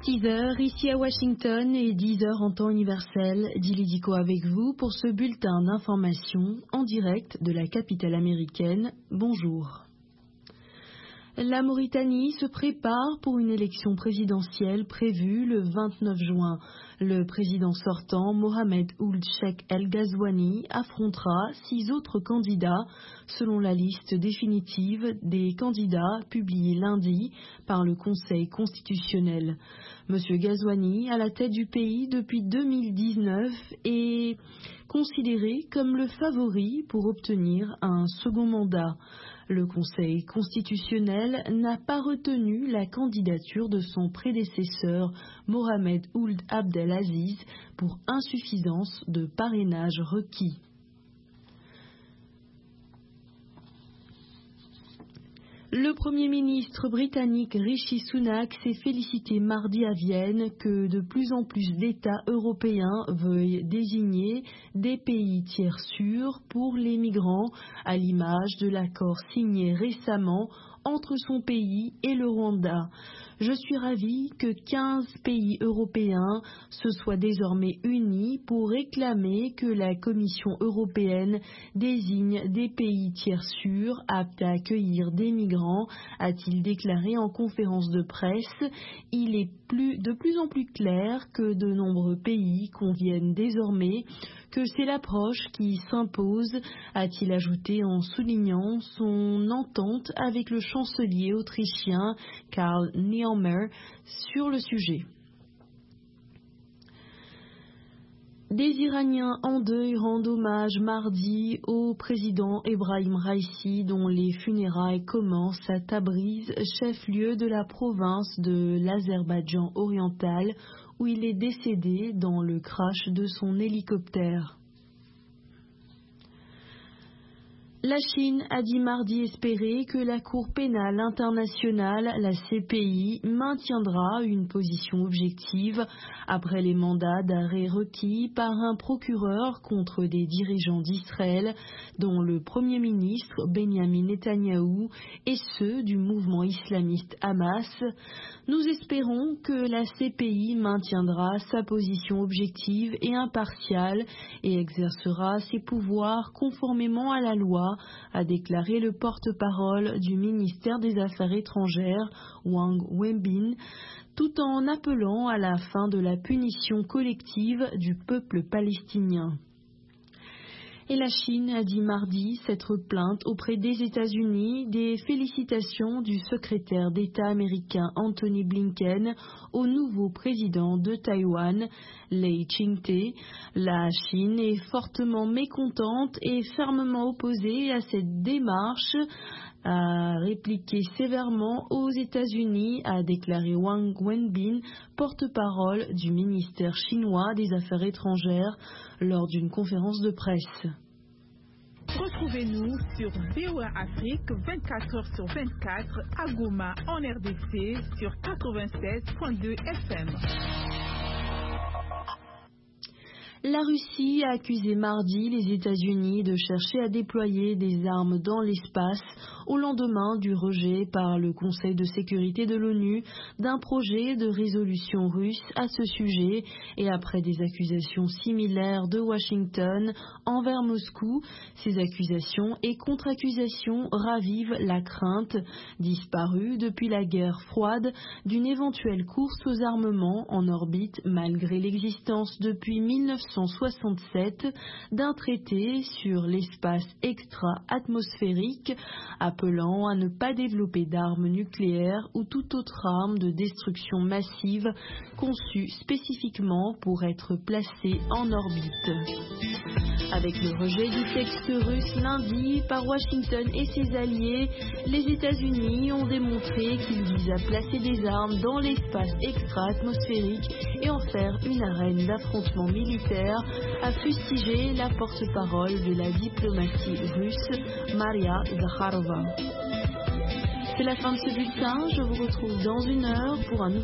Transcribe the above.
6 heures ici à Washington et 10 heures en temps universel. Dilidico avec vous pour ce bulletin d'information en direct de la capitale américaine. Bonjour. La Mauritanie se prépare pour une élection présidentielle prévue le 29 juin. Le président sortant, Mohamed Ould Cheikh El Ghazouani, affrontera 6 autres candidats selon la liste définitive des candidats publiée lundi par le Conseil constitutionnel. Monsieur Ghazouani, à la tête du pays depuis 2019, est considéré comme le favori pour obtenir un second mandat. Le Conseil constitutionnel n'a pas retenu la candidature de son prédécesseur Mohamed Ould Abdel Aziz pour insuffisance de parrainage requis. Le Premier ministre britannique Rishi Sunak s'est félicité mardi à Vienne que de plus en plus d'États européens veuillent désigner des pays tiers sûrs pour les migrants, à l'image de l'accord signé récemment entre son pays et le Rwanda. Je suis ravi que 15 pays européens se soient désormais unis pour réclamer que la Commission européenne désigne des pays tiers sûrs aptes à accueillir des migrants, a-t-il déclaré en conférence de presse. Il est de plus en plus clair que de nombreux pays conviennent désormais que c'est l'approche qui s'impose, a-t-il ajouté en soulignant son entente avec le chancelier autrichien Karl Nehammer sur le sujet. Des Iraniens en deuil rendent hommage mardi au président Ebrahim Raïssi, dont les funérailles commencent à Tabriz, chef-lieu de la province de l'Azerbaïdjan oriental, où il est décédé dans le crash de son hélicoptère. La Chine a dit mardi espérer que la Cour pénale internationale, la CPI, maintiendra une position objective après les mandats d'arrêt requis par un procureur contre des dirigeants d'Israël, dont le Premier ministre Benjamin Netanyahou et ceux du mouvement islamiste Hamas. Nous espérons que la CPI maintiendra sa position objective et impartiale et exercera ses pouvoirs conformément à la loi, a déclaré le porte-parole du ministère des Affaires étrangères, Wang Wenbin, tout en appelant à la fin de la punition collective du peuple palestinien. Et la Chine a dit mardi s'être plainte auprès des États-Unis des félicitations du secrétaire d'État américain Anthony Blinken au nouveau président de Taïwan, Lai Ching-te. La Chine est fortement mécontente et fermement opposée à cette démarche, a répliqué sévèrement aux États-Unis, a déclaré Wang Wenbin, porte-parole du ministère chinois des Affaires étrangères, lors d'une conférence de presse. Retrouvez-nous sur VOA Afrique 24 heures sur 24 à Goma en RDC sur 96.2 FM. La Russie a accusé mardi les États-Unis de chercher à déployer des armes dans l'espace au lendemain du rejet par le Conseil de sécurité de l'ONU d'un projet de résolution russe à ce sujet et après des accusations similaires de Washington envers Moscou. Ces accusations et contre-accusations ravivent la crainte, disparue depuis la guerre froide, d'une éventuelle course aux armements en orbite malgré l'existence depuis 1967 d'un traité sur l'espace extra-atmosphérique appelant à ne pas développer d'armes nucléaires ou toute autre arme de destruction massive conçue spécifiquement pour être placée en orbite. Avec le rejet du texte russe lundi par Washington et ses alliés, les États-Unis ont démontré qu'ils visent à placer des armes dans l'espace extra-atmosphérique et en faire une arène d'affrontement militaire, a fustigé la porte-parole de la diplomatie russe, Maria Zakharova. C'est la fin de ce bulletin, je vous retrouve dans 1 heure pour un nouveau